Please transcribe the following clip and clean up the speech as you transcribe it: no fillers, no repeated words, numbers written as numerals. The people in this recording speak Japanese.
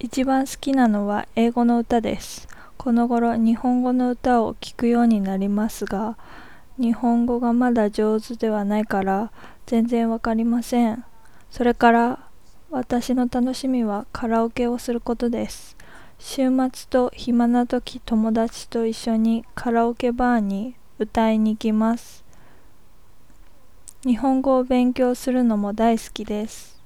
一番好きなのは英語の歌です。この頃、日本語の歌を聴くようになりますが、日本語がまだ上手ではないから全然わかりません。それから、私の楽しみはカラオケをすることです。週末と暇な時、友達と一緒にカラオケバーに歌いに行きます。日本語を勉強するのも大好きです。